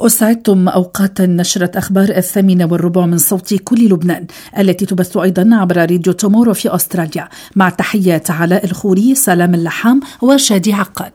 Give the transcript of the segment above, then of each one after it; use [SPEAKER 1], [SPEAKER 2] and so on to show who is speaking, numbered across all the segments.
[SPEAKER 1] أسعدتم أوقاتا نشرة أخبار 8:15 من صوت كل لبنان التي تبث أيضا عبر راديو تومورو في أستراليا، مع تحيات علاء الخوري، سلام اللحام وشادي عقاد.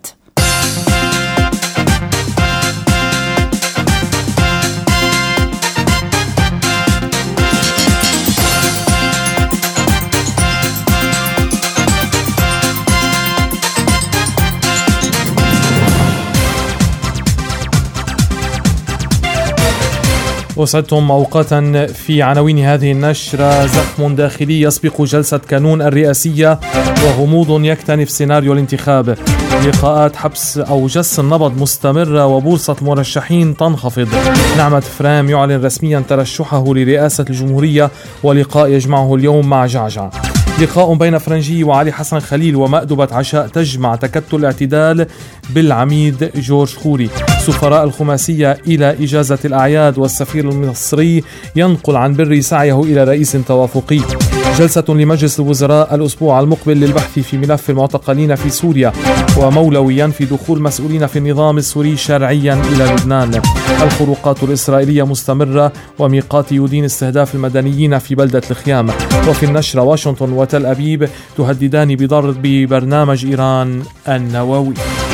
[SPEAKER 2] وسعدتم أوقاتا في عناوين هذه النشرة. زخم داخلي يسبق جلسة كانون الرئاسية وغموض يكتنف سيناريو الانتخاب. لقاءات حبس أو جس النبض مستمرة وبورصة المرشحين تنخفض. نعمة فرام يعلن رسميا ترشحه لرئاسة الجمهورية، ولقاء يجمعه اليوم مع جعجع. لقاء بين فرنجي وعلي حسن خليل ومأدبة عشاء تجمع تكتل الاعتدال بالعميد جورج خوري. سفراء الخماسية إلى إجازة الأعياد، والسفير المصري ينقل عن بر سعيه إلى رئيس توافقي. جلسة لمجلس الوزراء الأسبوع المقبل للبحث في ملف المعتقلين في سوريا. ومولوي ينفي دخول مسؤولين في النظام السوري شرعيا إلى لبنان. الخروقات الإسرائيلية مستمرة، وميقات يدين استهداف المدنيين في بلدة الخيام. وفي النشرة واشنطن وتل أبيب تهددان بضرب برنامج إيران النووي.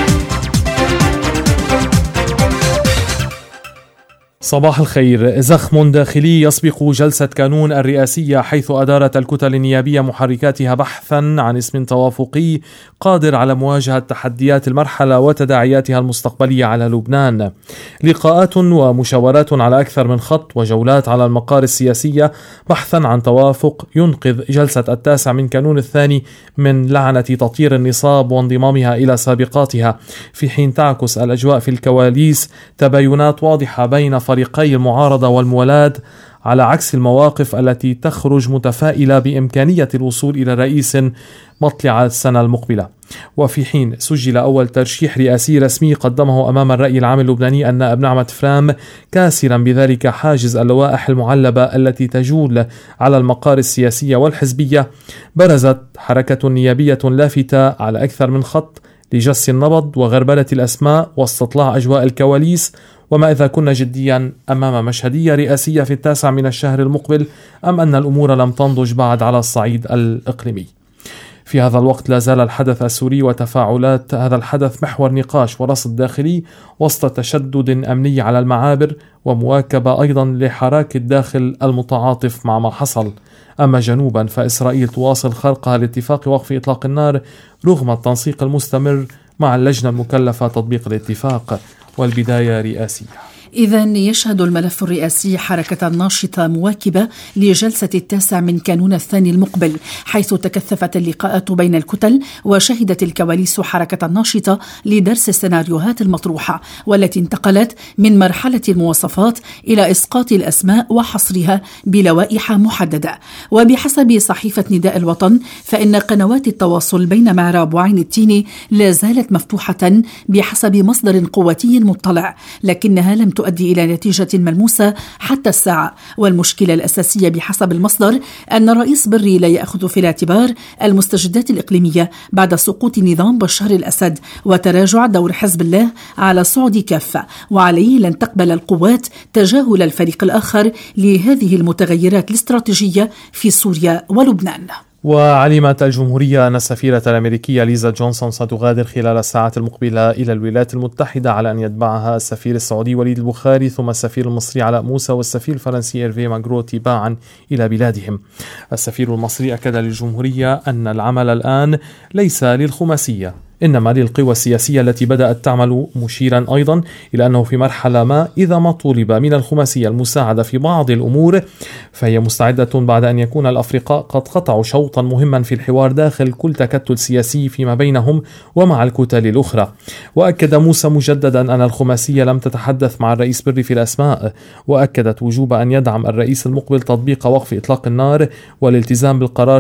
[SPEAKER 2] صباح الخير. زخم داخلي يسبق جلسة كانون الرئاسية، حيث أدارت الكتل النيابية محركاتها بحثا عن اسم توافقي قادر على مواجهة تحديات المرحلة وتداعياتها المستقبلية على لبنان. لقاءات ومشاورات على أكثر من خط، وجولات على المقار السياسية بحثا عن توافق ينقذ جلسة 9 من كانون الثاني من لعنة تطير النصاب وانضمامها إلى سابقاتها، في حين تعكس الأجواء في الكواليس تباينات واضحة بين فريقي المعارضة والموالاد، على عكس المواقف التي تخرج متفائلة بإمكانية الوصول إلى رئيس مطلع السنة المقبلة. وفي حين سجل أول ترشيح رئاسي رسمي قدمه أمام الرأي العام اللبناني النائب نعمة فرام، كاسرا بذلك حاجز اللوائح المعلبة التي تجول على المقار السياسية والحزبية، برزت حركة نيابية لافتة على أكثر من خط لجس النبض وغربلة الأسماء واستطلاع أجواء الكواليس. وما إذا كنا جديا أمام مشهدية رئاسية في 9 من الشهر المقبل، أم أن الأمور لم تنضج بعد على الصعيد الإقليمي؟ في هذا الوقت لا زال الحدث السوري وتفاعلات هذا الحدث محور نقاش ورصد داخلي، وسط تشدد أمني على المعابر، ومواكبة أيضا لحراك الداخل المتعاطف مع ما حصل. أما جنوبا فإسرائيل تواصل خرقها لاتفاق وقف إطلاق النار رغم التنسيق المستمر مع اللجنة المكلفة تطبيق الاتفاق. والبداية رئاسية.
[SPEAKER 1] إذن يشهد الملف الرئاسي حركة ناشطة مواكبة لجلسة 9 من كانون الثاني المقبل، حيث تكثفت اللقاءات بين الكتل، وشهدت الكواليس حركة ناشطة لدرس السيناريوهات المطروحة، والتي انتقلت من مرحلة المواصفات إلى إسقاط الأسماء وحصرها بلوائح محددة. وبحسب صحيفة نداء الوطن، فإن قنوات التواصل بين معراب وعين التيني لا زالت مفتوحة بحسب مصدر قواتي مطلع، لكنها لم تؤدي إلى نتيجة ملموسة حتى الساعة. والمشكلة الأساسية بحسب المصدر أن الرئيس بري لا يأخذ في الاعتبار المستجدات الإقليمية بعد سقوط نظام بشار الأسد وتراجع دور حزب الله على صعود كافة، وعليه لن تقبل القوات تجاهل الفريق الآخر لهذه المتغيرات الاستراتيجية في سوريا ولبنان.
[SPEAKER 2] وعلمت الجمهورية أن السفيرة الأمريكية ليزا جونسون ستغادر خلال الساعات المقبلة إلى الولايات المتحدة، على أن يتبعها السفير السعودي وليد البخاري، ثم السفير المصري علاء موسى، والسفير الفرنسي إيرفي ماغرو تباعا إلى بلادهم. السفير المصري أكد للجمهورية أن العمل الآن ليس للخماسية، إنما للقوى السياسية التي بدأت تعمل، مشيرا أيضا إلى أنه في مرحلة ما إذا ما طولب من الخماسية المساعدة في بعض الأمور فهي مستعدة، بعد أن يكون الأفرقاء قد قطعوا شوطا مهما في الحوار داخل كل تكتل سياسي فيما بينهم ومع الكتل الأخرى. وأكد موسى مجددا أن الخماسية لم تتحدث مع الرئيس بري في الأسماء، وأكدت وجوب أن يدعم الرئيس المقبل تطبيق وقف إطلاق النار والالتزام بالقرار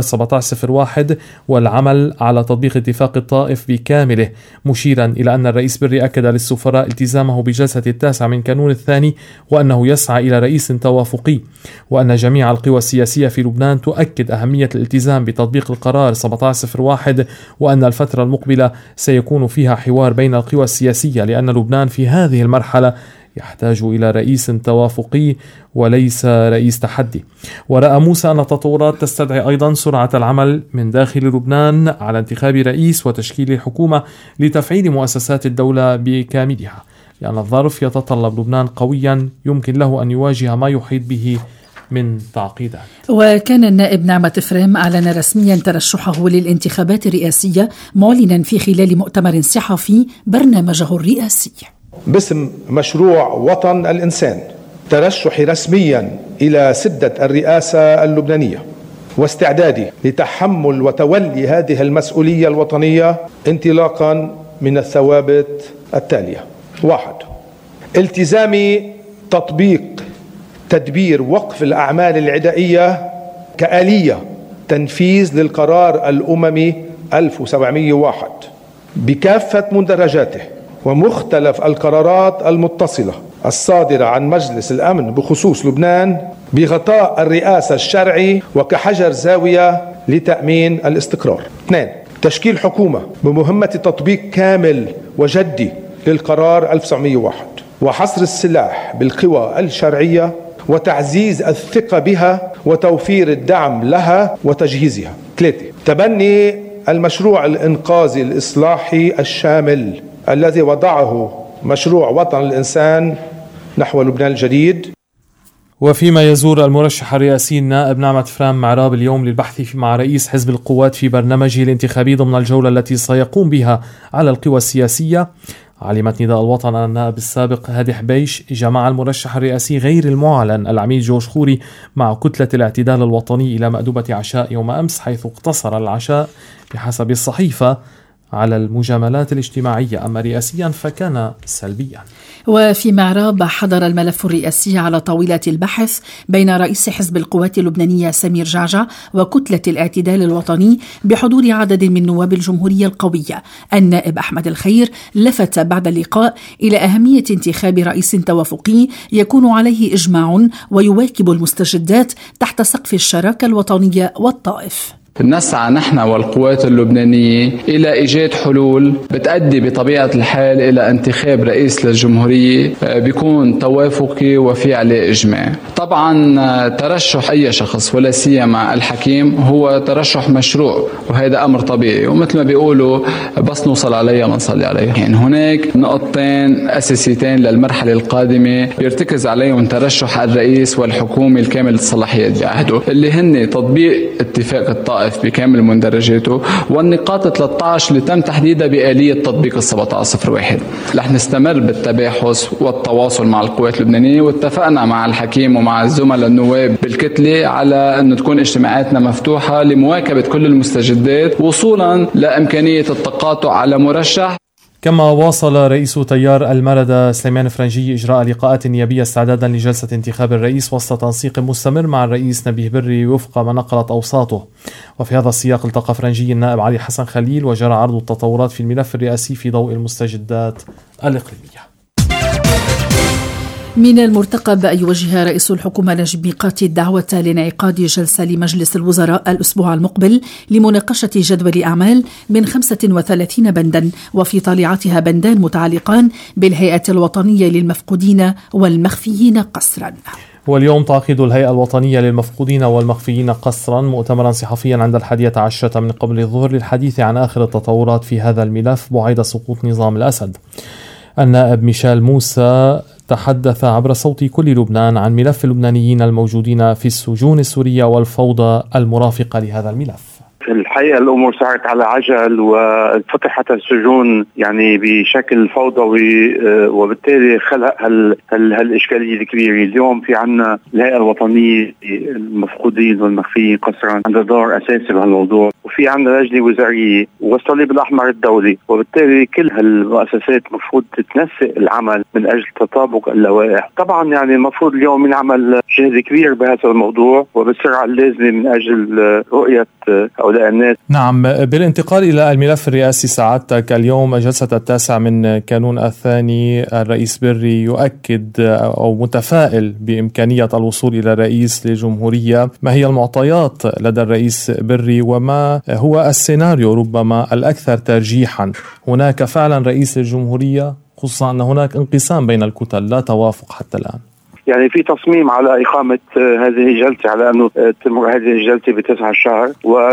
[SPEAKER 2] 1701 والعمل على تطبيق اتفاق الطائف كامله، مشيرا إلى أن الرئيس بري أكد للسفراء التزامه بجلسة 9 من كانون الثاني، وأنه يسعى إلى رئيس توافقي، وأن جميع القوى السياسية في لبنان تؤكد أهمية الالتزام بتطبيق القرار 1701، وأن الفترة المقبلة سيكون فيها حوار بين القوى السياسية، لأن لبنان في هذه المرحلة يحتاج إلى رئيس توافقي وليس رئيس تحدي. ورأى موسى أن التطورات تستدعي أيضا سرعة العمل من داخل لبنان على انتخاب رئيس وتشكيل حكومة لتفعيل مؤسسات الدولة بكاملها، لأن الظرف يتطلب لبنان قويا يمكن له أن يواجه ما يحيط به من تعقيدات.
[SPEAKER 1] وكان النائب نعمة فريم أعلن رسميا ترشحه للانتخابات الرئاسية، معلنا في خلال مؤتمر صحفي برنامجه الرئاسي
[SPEAKER 3] باسم مشروع وطن الإنسان ترشحي رسميا إلى سدة الرئاسة اللبنانية واستعدادي لتحمل وتولي هذه المسؤولية الوطنية انطلاقا من الثوابت التالية: 1. التزامي تطبيق تدبير وقف الأعمال العدائية كآلية تنفيذ للقرار الأممي 1701 بكافة مندرجاته ومختلف القرارات المتصلة الصادرة عن مجلس الأمن بخصوص لبنان بغطاء الرئاسة الشرعي وكحجر زاوية لتأمين الاستقرار. 2. تشكيل حكومة بمهمة تطبيق كامل وجدي للقرار 1901 وحصر السلاح بالقوى الشرعية وتعزيز الثقة بها وتوفير الدعم لها وتجهيزها. 3. تبني المشروع الإنقاذي الإصلاحي الشامل الذي وضعه مشروع وطن الإنسان نحو لبنان الجديد.
[SPEAKER 2] وفيما يزور المرشح الرئاسي النائب نعمة فريم معراب اليوم للبحث مع رئيس حزب القوات في برنامجه الانتخابي ضمن الجولة التي سيقوم بها على القوى السياسية، علمت نداء الوطن أن النائب السابق هادي حبيش جمع المرشح الرئاسي غير المعلن العميد جورج خوري مع كتلة الاعتدال الوطني إلى مأدبة عشاء يوم أمس، حيث اقتصر العشاء بحسب الصحيفة على المجاملات الاجتماعية، أما رئاسيا فكان سلبيا.
[SPEAKER 1] وفي معراب حضر الملف الرئاسي على طاولة البحث بين رئيس حزب القوات اللبنانية سمير جعجع وكتلة الاعتدال الوطني بحضور عدد من نواب الجمهورية القوية. النائب أحمد الخير لفت بعد اللقاء إلى أهمية انتخاب رئيس توافقي يكون عليه إجماع ويواكب المستجدات تحت سقف الشراكة الوطنية والطائف.
[SPEAKER 4] نسعى نحن والقوات اللبنانية إلى إيجاد حلول بتؤدي بطبيعة الحال إلى انتخاب رئيس للجمهورية بيكون توافقي وفي عليه إجماع. طبعا ترشح أي شخص ولا سيما الحكيم هو ترشح مشروع، وهذا أمر طبيعي، ومثل ما بيقولوا بس نوصل عليها منصلي عليها. يعني هناك نقطتين أساسيتين للمرحلة القادمة بيرتكز عليهم ترشح الرئيس والحكومة الكامل الصلاحيات بعهده، اللي هن تطبيق اتفاق الطائف بكامل مندرجاته، والنقاط 13 اللي تم تحديدها بآلية تطبيق 1701. رح نستمر بالتباحث والتواصل مع القوات اللبنانية، واتفقنا مع الحكيم ومع الزملاء النواب بالكتلة على أن تكون اجتماعاتنا مفتوحة لمواكبة كل المستجدات وصولا لإمكانية التقاطع على مرشح.
[SPEAKER 2] كما واصل رئيس تيار المردة سليمان فرنجي إجراء لقاءات نيابية استعدادا لجلسة انتخاب الرئيس وسط تنسيق مستمر مع الرئيس نبيه بري وفق ما نقلت أوساطه. وفي هذا السياق التقى فرنجي النائب علي حسن خليل وجرى عرض التطورات في الملف الرئاسي في ضوء المستجدات الإقليمية.
[SPEAKER 1] من المرتقب أن يوجه رئيس الحكومة نجيب ميقاتي الدعوة لانعقاد جلسة لمجلس الوزراء الأسبوع المقبل لمناقشة جدول أعمال من 35 بندا، وفي طالعتها بندان متعلقان بالهيئة الوطنية للمفقودين والمخفيين قسرا.
[SPEAKER 2] واليوم تعقد الهيئة الوطنية للمفقودين والمخفيين قسرا مؤتمرا صحفيا عند 11 من قبل الظهر للحديث عن آخر التطورات في هذا الملف بعد سقوط نظام الأسد. النائب ميشيل موسى تحدث عبر صوت كل لبنان عن ملف اللبنانيين الموجودين في السجون السورية والفوضى المرافقة لهذا الملف.
[SPEAKER 5] الحقيقة الأمور صارت على عجل وفتحت السجون يعني بشكل فوضوي، وبالتالي خلق هالإشكالية الكبيرة. اليوم في عنا الهيئة الوطنية المفقودين والمخفيين قسرا عندها دور أساسي بهالموضوع، وفي عنا لجنة وزارية والصليب الأحمر الدولي، وبالتالي كل هالمؤسسات مفروض تتنسق العمل من أجل تطابق اللوائح. طبعا يعني المفروض اليوم ينعمل جهد كبير بهذا الموضوع وبالسرعة اللازمة من أجل رؤية هؤلاء الناس.
[SPEAKER 2] نعم، بالانتقال إلى الملف الرئاسي سعادتك، اليوم جلسة 9 من كانون الثاني الرئيس بري يؤكد أو متفائل بإمكانية الوصول إلى رئيس للجمهورية. ما هي المعطيات لدى الرئيس بري وما هو السيناريو ربما الأكثر ترجيحا؟ هناك فعلا رئيس للجمهورية خصوصا أن هناك انقسام بين الكتل لا توافق حتى الآن؟
[SPEAKER 5] يعني في تصميم على إقامة هذه الجلسة، على أنه تمر هذه الجلسة ب19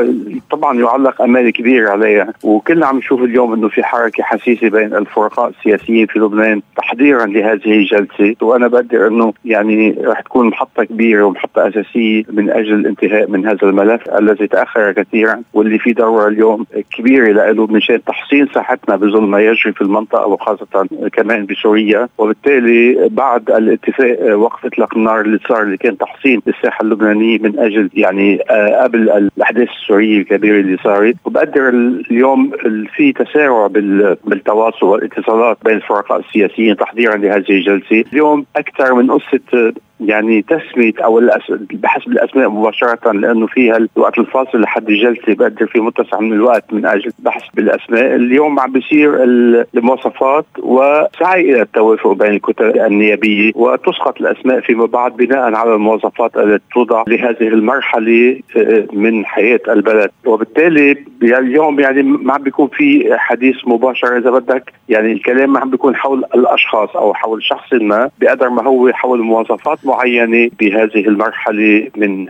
[SPEAKER 5] وطبعا يعلق أمال كبير عليها. وكلنا عم نشوف اليوم أنه في حركة حسيسة بين الفرقاء السياسيين في لبنان تحضيرا لهذه الجلسة، وأنا بقدر أنه يعني رح تكون محطة كبيرة ومحطة أساسية من أجل الانتهاء من هذا الملف الذي تأخر كثيرا، واللي في ضرورة اليوم كبيرة له مشان تحسين صحتنا بظل ما يجري في المنطقة وخاصة كمان بسوريا. وبالتالي بعد الاتفاق وقف اطلاق النار اللي كان تحصين الساحه اللبنانيه من اجل يعني قبل الاحداث السوريه الكبيره اللي صارت، وبقدر اليوم في تسارع بالتواصل والاتصالات بين الفرقاء السياسيين تحضيرا لهذه الجلسه. اليوم اكثر من قصه يعني تسمية أو بحسب الأسماء مباشرة، لأنه فيها الوقت الفاصل لحد الجلسة بقدر في متسع من الوقت من أجل بحث بالأسماء. اليوم عم بيصير المواصفات وسعي إلى التوافق بين الكتل النيابية وتسقط الأسماء فيما بعد بناء على المواصفات التي توضع لهذه المرحلة من حياة البلد. وبالتالي اليوم يعني ما عم بيكون في حديث مباشر إذا بدك، يعني الكلام ما عم بيكون حول الأشخاص أو حول شخص ما بقدر ما هو حول مواصفات معينة بهذه المرحلة من.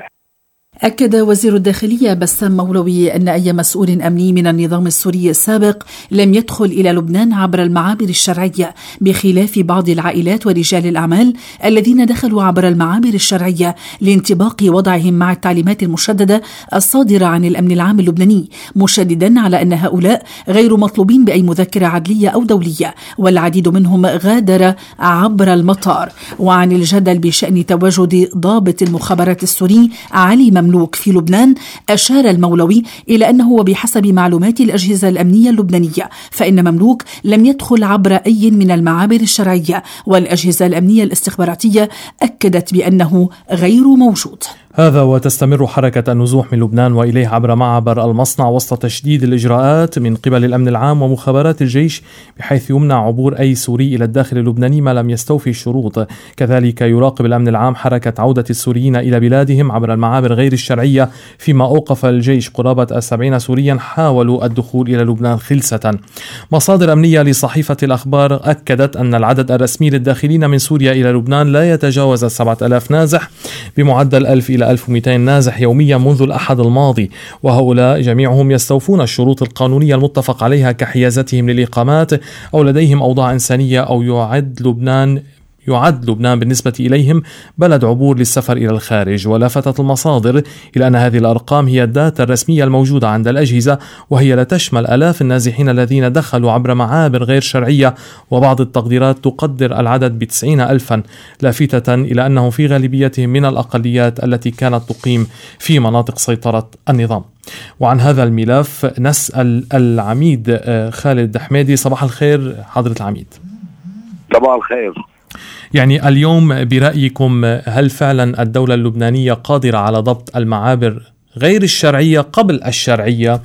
[SPEAKER 1] أكد وزير الداخلية بسام مولوي أن أي مسؤول أمني من النظام السوري السابق لم يدخل إلى لبنان عبر المعابر الشرعية، بخلاف بعض العائلات ورجال الأعمال الذين دخلوا عبر المعابر الشرعية لانطباق وضعهم مع التعليمات المشددة الصادرة عن الأمن العام اللبناني، مشددا على أن هؤلاء غير مطلوبين بأي مذكرة عدلية أو دولية، والعديد منهم غادر عبر المطار. وعن الجدل بشأن تواجد ضابط المخابرات السوري علي مملوك في لبنان، أشار المولوي إلى أنه وبحسب معلومات الأجهزة الأمنية اللبنانية فإن مملوك لم يدخل عبر أي من المعابر الشرعية، والأجهزة الأمنية الاستخباراتية أكدت بأنه غير موجود.
[SPEAKER 2] هذا وتستمر حركة النزوح من لبنان وإليه عبر معبر المصنع وسط تشديد الإجراءات من قبل الأمن العام ومخابرات الجيش، بحيث يمنع عبور أي سوري إلى الداخل اللبناني ما لم يستوفي الشروط. كذلك يراقب الأمن العام حركة عودة السوريين إلى بلادهم عبر المعابر غير الشرعية، فيما أوقف الجيش قرابة 70 سوريا حاولوا الدخول إلى لبنان خلسة. مصادر أمنية لصحيفة الأخبار أكدت أن العدد الرسمي للداخلين من سوريا إلى لبنان لا يتجاوز 7000 نازح، بمعدل 1000 إلى 1200 نازح يوميا منذ الأحد الماضي، وهؤلاء جميعهم يستوفون الشروط القانونية المتفق عليها كحيازتهم للإقامات أو لديهم أوضاع إنسانية أو يعد لبنان بالنسبة إليهم بلد عبور للسفر إلى الخارج. ولفتت المصادر إلى أن هذه الأرقام هي الداتا الرسمية الموجودة عند الأجهزة، وهي لا تشمل آلاف النازحين الذين دخلوا عبر معابر غير شرعية، وبعض التقديرات تقدر العدد ب90,000، لافتة إلى أنهم في غالبيتهم من الأقليات التي كانت تقيم في مناطق سيطرة النظام. وعن هذا الملف نسأل العميد خالد حميدي. صباح الخير حضرة العميد.
[SPEAKER 6] صباح الخير.
[SPEAKER 2] يعني اليوم برأيكم هل فعلا الدولة اللبنانية قادرة على ضبط المعابر غير الشرعية قبل الشرعية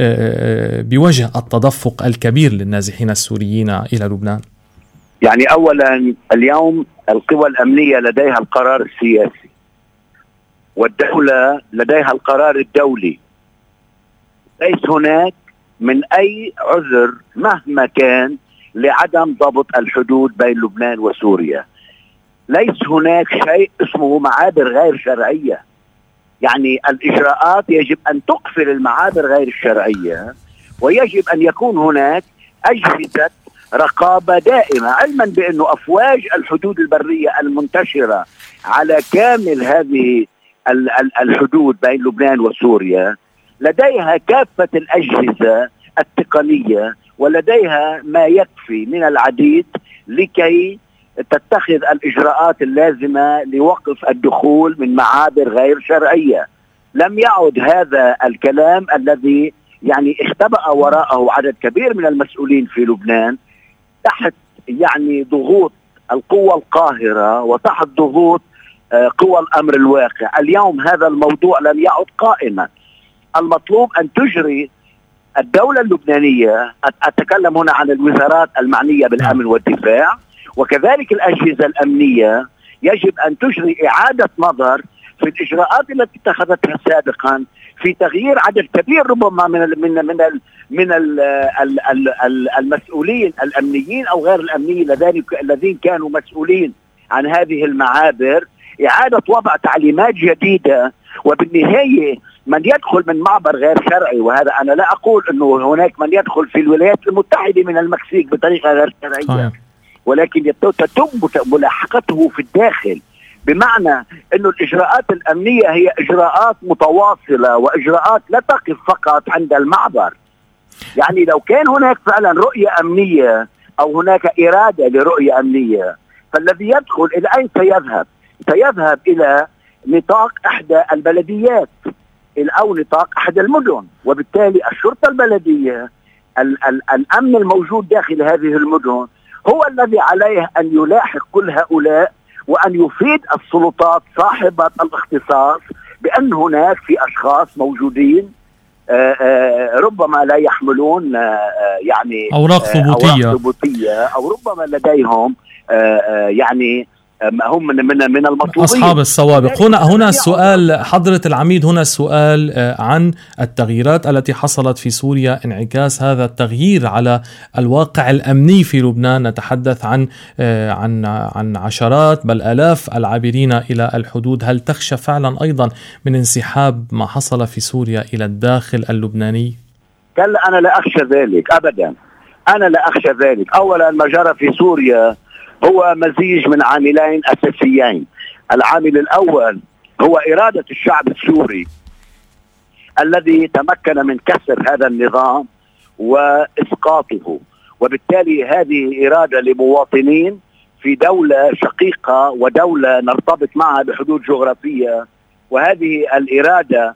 [SPEAKER 2] بوجه التدفق الكبير للنازحين السوريين إلى لبنان؟
[SPEAKER 6] يعني أولا اليوم القوى الأمنية لديها القرار السياسي، والدولة لديها القرار الدولي. ليس هناك من أي عذر مهما كان لعدم ضبط الحدود بين لبنان وسوريا. ليس هناك شيء اسمه معابر غير شرعية. يعني الإجراءات يجب أن تقفل المعابر غير الشرعية، ويجب أن يكون هناك أجهزة رقابة دائمة، علما بأنه أفواج الحدود البرية المنتشرة على كامل هذه الحدود بين لبنان وسوريا لديها كافة الأجهزة التقنية ولديها ما يكفي من العديد لكي تتخذ الإجراءات اللازمة لوقف الدخول من معابر غير شرعية. لم يعد هذا الكلام الذي يعني اختبأ وراءه عدد كبير من المسؤولين في لبنان تحت يعني ضغوط القوى القاهرة وتحت ضغوط قوى الأمر الواقع. اليوم هذا الموضوع لم يعد قائما. المطلوب أن تجري الدولة اللبنانية، أتكلم هنا عن الوزارات المعنية بالأمن والدفاع وكذلك الأجهزة الأمنية، يجب أن تجري إعادة نظر في الإجراءات التي اتخذتها سابقا في تغيير عدد كبير ربما من المسؤولين الأمنيين أو غير الأمنيين الذين كانوا مسؤولين عن هذه المعابر، إعادة وضع تعليمات جديدة. وبالنهاية من يدخل من معبر غير شرعي، وهذا أنا لا أقول أنه هناك من يدخل في الولايات المتحدة من المكسيك بطريقة غير شرعية، ولكن يتم ملاحقته في الداخل، بمعنى أنه الإجراءات الأمنية هي إجراءات متواصلة وإجراءات لا تقف فقط عند المعبر. يعني لو كان هناك فعلا رؤية أمنية أو هناك إرادة لرؤية أمنية، فالذي يدخل إلى أين سيذهب؟ سيذهب إلى نطاق إحدى البلديات أو نطاق أحد المدن، وبالتالي الشرطة البلدية الأمن الموجود داخل هذه المدن هو الذي عليه أن يلاحق كل هؤلاء وأن يفيد السلطات صاحبة الاختصاص بأن هناك في أشخاص موجودين ربما لا يحملون يعني
[SPEAKER 2] أوراق
[SPEAKER 6] ثبوتية أو ربما لديهم يعني هم من المطلوبين
[SPEAKER 2] أصحاب السوابق. هنا السؤال حضرة العميد، هنا السؤال عن التغييرات التي حصلت في سوريا، انعكاس هذا التغيير على الواقع الأمني في لبنان. نتحدث عن عشرات بل آلاف العابرين إلى الحدود. هل تخشى فعلا أيضا من انسحاب ما حصل في سوريا إلى الداخل اللبناني؟
[SPEAKER 6] كلا، أنا لا أخشى ذلك أبدا، أنا لا أخشى ذلك. أولا ما جرى في سوريا هو مزيج من عاملين أساسيين. العامل الأول هو إرادة الشعب السوري الذي تمكن من كسر هذا النظام وإسقاطه، وبالتالي هذه إرادة لمواطنين في دولة شقيقة ودولة نرتبط معها بحدود جغرافية، وهذه الإرادة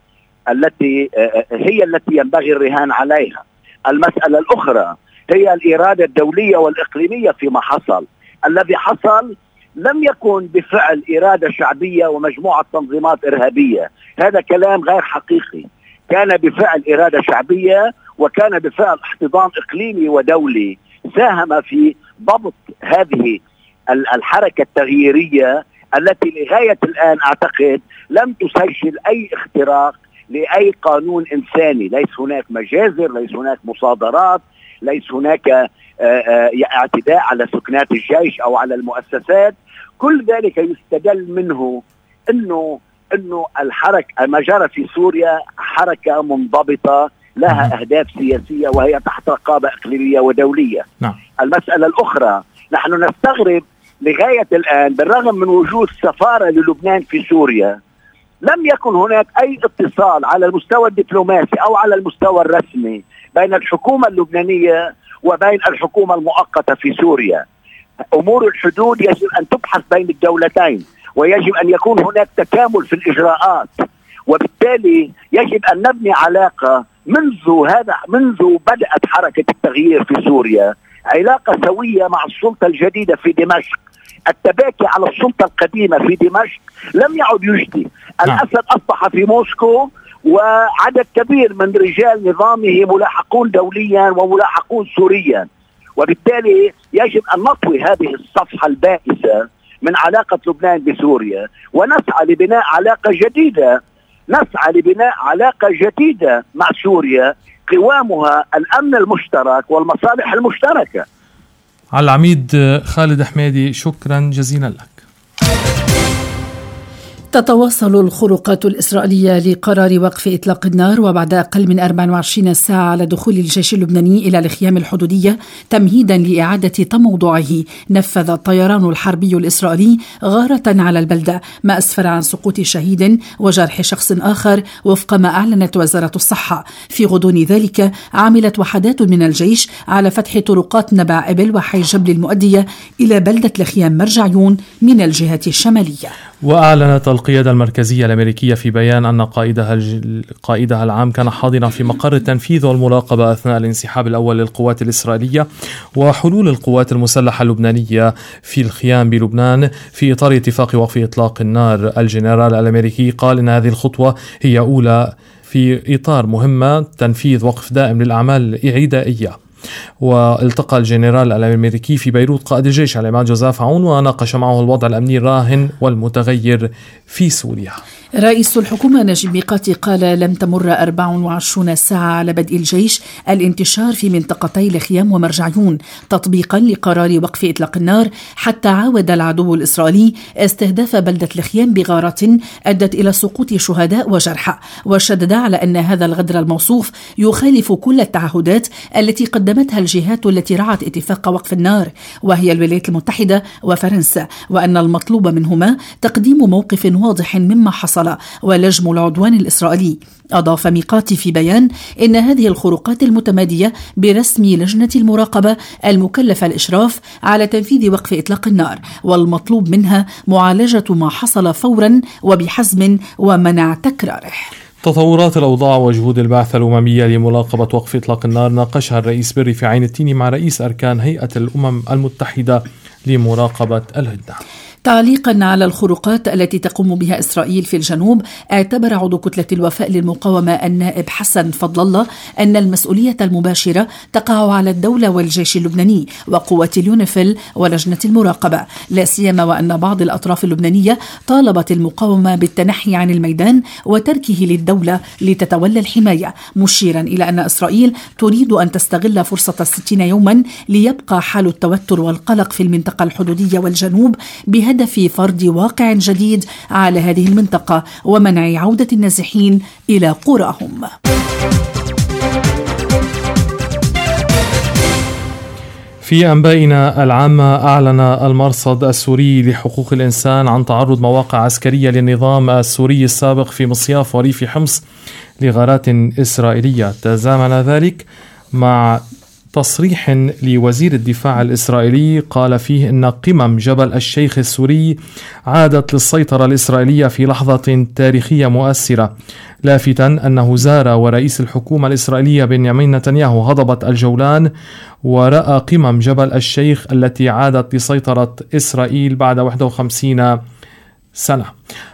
[SPEAKER 6] هي التي ينبغي الرهان عليها. المسألة الأخرى هي الإرادة الدولية والإقليمية فيما حصل. الذي حصل لم يكن بفعل إرادة شعبية ومجموعة تنظيمات إرهابية، هذا كلام غير حقيقي. كان بفعل إرادة شعبية وكان بفعل احتضان إقليمي ودولي ساهم في ضبط هذه الحركة التغييرية التي لغاية الآن أعتقد لم تسجل أي اختراق لأي قانون إنساني. ليس هناك مجازر، ليس هناك مصادرات، ليس هناك اعتداء على سكنات الجيش أو على المؤسسات. كل ذلك يستدل منه أنه الحركة ما جرى في سوريا حركة منضبطة لها أهداف سياسية وهي تحت رقابة إقليمية ودولية. المسألة الأخرى، نحن نستغرب لغاية الآن بالرغم من وجود سفارة للبنان في سوريا لم يكن هناك أي اتصال على المستوى الدبلوماسي أو على المستوى الرسمي بين الحكومة اللبنانية وبين الحكومة المؤقتة في سوريا. أمور الحدود يجب أن تبحث بين الدولتين، ويجب أن يكون هناك تكامل في الإجراءات، وبالتالي يجب أن نبني علاقة منذ بدأت حركة التغيير في سوريا، علاقة سوية مع السلطة الجديدة في دمشق. التباكي على السلطة القديمة في دمشق لم يعد يجدي. الأسد أصبح في موسكو وعدد كبير من رجال نظامه ملاحقون دوليا وملاحقون سوريا، وبالتالي يجب أن نطوي هذه الصفحة البائسة من علاقة لبنان بسوريا ونسعى لبناء علاقة جديدة مع سوريا قوامها الأمن المشترك والمصالح المشتركة.
[SPEAKER 2] على العميد خالد حميدي، شكرا جزيلا لك.
[SPEAKER 1] تتواصل الخروقات الإسرائيلية لقرار وقف إطلاق النار، وبعد أقل من 24 ساعة على دخول الجيش اللبناني إلى الخيام الحدودية تمهيدا لإعادة تموضعه، نفذ الطيران الحربي الإسرائيلي غارة على البلدة، ما أسفر عن سقوط شهيد وجرح شخص آخر وفق ما أعلنت وزارة الصحة. في غضون ذلك عملت وحدات من الجيش على فتح طرقات نبع إبل وحي جبل المؤدية إلى بلدة الخيام مرجعيون من الجهة الشمالية.
[SPEAKER 2] وأعلنت القيادة المركزية الأمريكية في بيان أن قائدها العام كان حاضرا في مقر التنفيذ والمراقبة أثناء الانسحاب الأول للقوات الإسرائيلية وحلول القوات المسلحة اللبنانية في الخيام بلبنان في إطار اتفاق وقف إطلاق النار. الجنرال الأمريكي قال إن هذه الخطوة هي أولى في إطار مهمة تنفيذ وقف دائم للأعمال الإعدائية. والتقى الجنرال الأمريكي في بيروت قائد الجيش العماد جوزيف عون وناقش معه الوضع الأمني الراهن والمتغير في سوريا.
[SPEAKER 1] رئيس الحكومة نجيب ميقاتي قال لم تمر 24 ساعة على بدء الجيش الانتشار في منطقتي الخيام ومرجعيون تطبيقا لقرار وقف إطلاق النار، حتى عاود العدو الإسرائيلي استهداف بلدة الخيام بغارات أدت إلى سقوط شهداء وجرحى، وشدد على أن هذا الغدر الموصوف يخالف كل التعهدات التي قدمتها الجهات التي رعت اتفاق وقف النار، وهي الولايات المتحدة وفرنسا، وأن المطلوب منهما تقديم موقف واضح مما حصل ولجم العدوان الإسرائيلي. أضاف ميقاتي في بيان إن هذه الخروقات المتمادية برسم لجنة المراقبة المكلفة الإشراف على تنفيذ وقف إطلاق النار، والمطلوب منها معالجة ما حصل فورا وبحزم ومنع تكراره.
[SPEAKER 2] تطورات الأوضاع وجهود البعثة الأممية لمراقبة وقف إطلاق النار ناقشها الرئيس بري في عين التين مع رئيس أركان هيئة الأمم المتحدة لمراقبة الهدنة.
[SPEAKER 1] تعليقا على الخروقات التي تقوم بها إسرائيل في الجنوب، اعتبر عضو كتلة الوفاء للمقاومة النائب حسن فضل الله أن المسؤولية المباشرة تقع على الدولة والجيش اللبناني وقوات اليونيفيل ولجنة المراقبة، لا سيما وأن بعض الأطراف اللبنانية طالبت المقاومة بالتنحي عن الميدان وتركه للدولة لتتولى الحماية، مشيرا إلى أن إسرائيل تريد أن تستغل فرصة 60 يوما ليبقى حال التوتر والقلق في المنطقة الحدودية والجنوب بهدف فرض واقع جديد على هذه المنطقة ومنع عودة النازحين إلى قراهم.
[SPEAKER 2] في أنبائنا العامة، أعلن المرصد السوري لحقوق الإنسان عن تعرض مواقع عسكرية للنظام السوري السابق في مصياف وريف حمص لغارات إسرائيلية. تزامن ذلك مع تصريح لوزير الدفاع الإسرائيلي قال فيه إن قمم جبل الشيخ السوري عادت للسيطرة الإسرائيلية في لحظة تاريخية مؤثرة، لافتا أنه زار ورئيس الحكومة الإسرائيلية بنيامين نتنياهو هضبة الجولان ورأى قمم جبل الشيخ التي عادت لسيطرة إسرائيل بعد 51 سنة.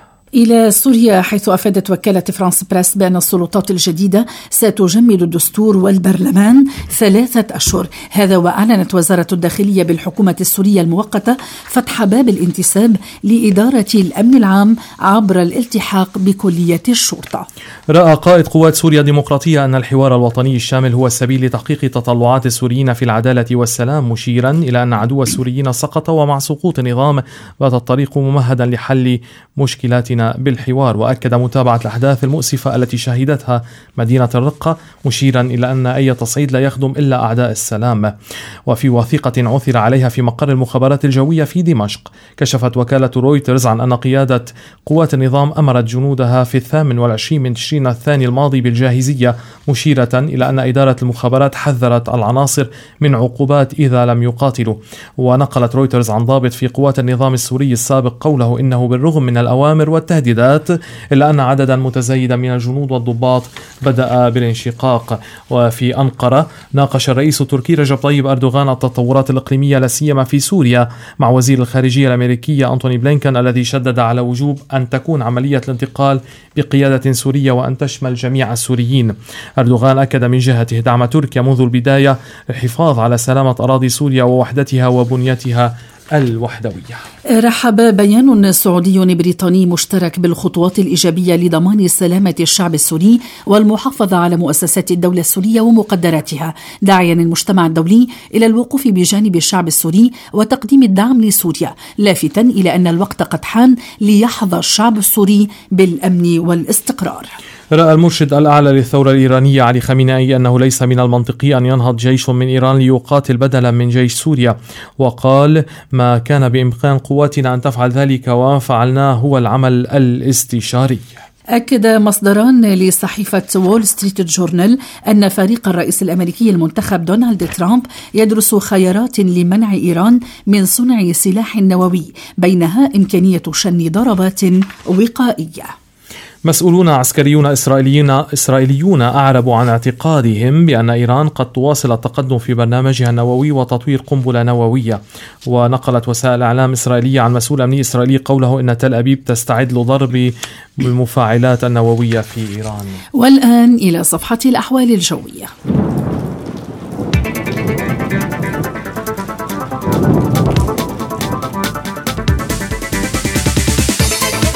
[SPEAKER 1] إلى سوريا، حيث أفادت وكالة فرانس بريس بأن السلطات الجديدة ستجمد الدستور والبرلمان 3 أشهر. هذا وأعلنت وزارة الداخلية بالحكومة السورية المؤقتة فتح باب الانتساب لإدارة الأمن العام عبر الالتحاق بكلية الشرطة.
[SPEAKER 2] رأى قائد قوات سوريا الديمقراطية أن الحوار الوطني الشامل هو السبيل لتحقيق تطلعات السوريين في العدالة والسلام، مشيرا إلى أن عدو السوريين سقط، ومع سقوط النظام بات الطريق ممهدا لحل مشكلاتنا بالحوار. وأكد متابعة الأحداث المؤسفة التي شهدتها مدينة الرقة، مشيرا إلى أن أي تصعيد لا يخدم إلا أعداء السلام. وفي وثيقة عثر عليها في مقر المخابرات الجوية في دمشق، كشفت وكالة رويترز عن أن قيادة قوات النظام أمرت جنودها في 28 من تشرين الثاني الماضي بالجاهزية، مشيرة إلى أن إدارة المخابرات حذرت العناصر من عقوبات إذا لم يقاتلوا. ونقلت رويترز عن ضابط في قوات النظام السوري السابق قوله إنه بالرغم من الأوامر والتهديدات إلا أن عددا متزايدا من الجنود والضباط بدأ بالانشقاق. وفي أنقرة، ناقش الرئيس التركي رجب طيب أردوغان التطورات الإقليمية لا سيما في سوريا مع وزير الخارجية الأمريكية أنتوني بلينكن، الذي شدد على وجوب أن تكون عملية الانتقال بقيادة سورية وأن تشمل جميع السوريين. أردوغان أكد من جهته دعم تركيا منذ البداية للحفاظ على سلامة أراضي سوريا ووحدتها وبنيتها الوحدوية.
[SPEAKER 1] رحب بيان سعودي بريطاني مشترك بالخطوات الإيجابية لضمان سلامة الشعب السوري والمحافظة على مؤسسات الدولة السورية ومقدراتها، داعيا المجتمع الدولي إلى الوقوف بجانب الشعب السوري وتقديم الدعم لسوريا، لافتا إلى أن الوقت قد حان ليحظى الشعب السوري بالأمن والاستقرار.
[SPEAKER 2] رأى المرشد الأعلى للثورة الإيرانية علي خامنئي أنه ليس من المنطقي أن ينهض جيش من إيران ليقاتل بدلا من جيش سوريا، وقال ما كان بإمكان قواتنا أن تفعل ذلك وفعلناه هو العمل الاستشاري.
[SPEAKER 1] أكد مصدران لصحيفة وول ستريت جورنال أن فريق الرئيس الأمريكي المنتخب دونالد ترامب يدرس خيارات لمنع إيران من صنع سلاح نووي، بينها إمكانية شن ضربات وقائية.
[SPEAKER 2] مسؤولون عسكريون إسرائيليون أعربوا عن اعتقادهم بأن إيران قد تواصل التقدم في برنامجها النووي وتطوير قنبلة نووية. ونقلت وسائل إعلام إسرائيلية عن مسؤول أمني إسرائيلي قوله إن تل أبيب تستعد لضرب المفاعلات النووية في إيران.
[SPEAKER 1] والآن إلى صفحة الأحوال الجوية.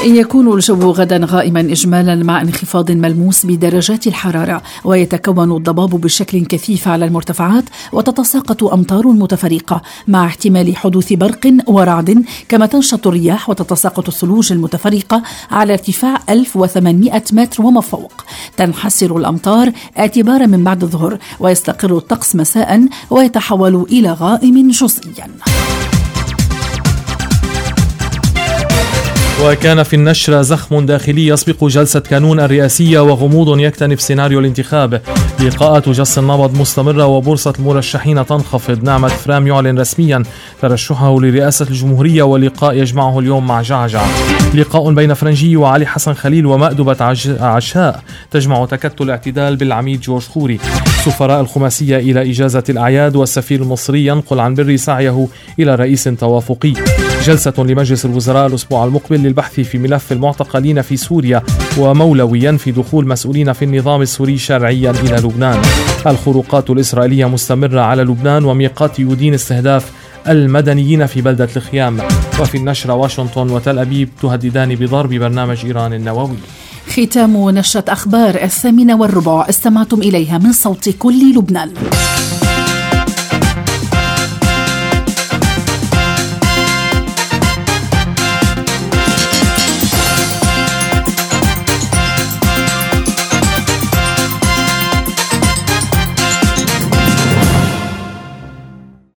[SPEAKER 1] يكون الجو غدا غائما إجمالا مع انخفاض ملموس بدرجات الحرارة، ويتكون الضباب بشكل كثيف على المرتفعات، وتتساقط أمطار متفرقة مع احتمال حدوث برق ورعد، كما تنشط الرياح وتتساقط الثلوج المتفرقة على ارتفاع 1800 متر وما فوق. تنحسر الأمطار اعتبارا من بعد الظهر، ويستقر الطقس مساء ويتحول إلى غائم جزئيا.
[SPEAKER 2] وكان في النشر زخم داخلي يسبق جلسة كانون الرئاسية وغموض يكتنف سيناريو الانتخاب. لقاءات جس النبض مستمرة وبورصة المرشحين تنخفض. نعمة فرام يعلن رسميا ترشحه لرئاسة الجمهورية، ولقاء يجمعه اليوم مع جعجع. لقاء بين فرنجي وعلي حسن خليل ومأدبة عشاء تجمع تكتل اعتدال بالعميد جورج خوري. سفراء الخماسية إلى إجازة الأعياد، والسفير المصري ينقل عن بر سعيه إلى رئيس توافقي. جلسة لمجلس الوزراء الأسبوع المقبل للبحث في ملف المعتقلين في سوريا، ومولويا في دخول مسؤولين في النظام السوري شرعيا إلى لبنان. الخروقات الإسرائيلية مستمرة على لبنان، وميقات يدين استهداف المدنيين في بلدة الخيام. وفي النشر واشنطن وتل أبيب تهددان بضرب برنامج إيران النووي.
[SPEAKER 1] ختام نشرة أخبار 8:15 استمعتم إليها من صوت كل لبنان.